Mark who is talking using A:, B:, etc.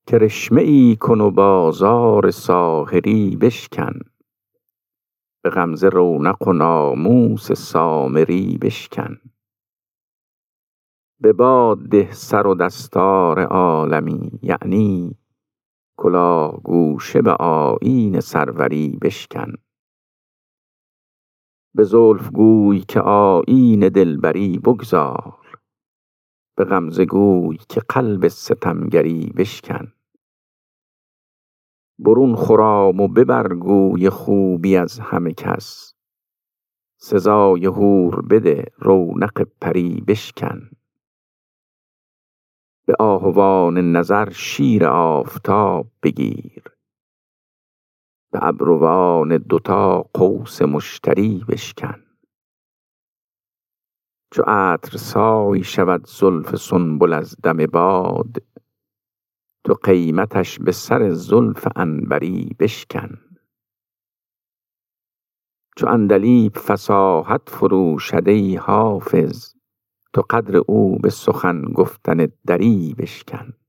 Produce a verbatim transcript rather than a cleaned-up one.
A: کرشمه ای کن و بازار ساحری بشکن، به غمزه رونق و ناموس سامری بشکن. به باد ده سر و دستار عالمی، یعنی کلاه گوشه به آیین سروری بشکن. به زلف گوی که آیین دلبری بگذار، به غمزه گوی که قلب ستمگری بشکن. برون خرام و ببر گوی خوبی از همه کس، سزای حور بده رونق پری بشکن. به آهوان نظر شیر آفتاب بگیر، به ابروان دوتا قوس مشتری بشکن. چو عطر سای شود زلف سنبل از دم باد، تو قیمتش به سر زلف عنبری بشکن. چو عندلیب فصاحت فروشد ای حافظ، تو قدر او به سخن گفتن دری بشکن.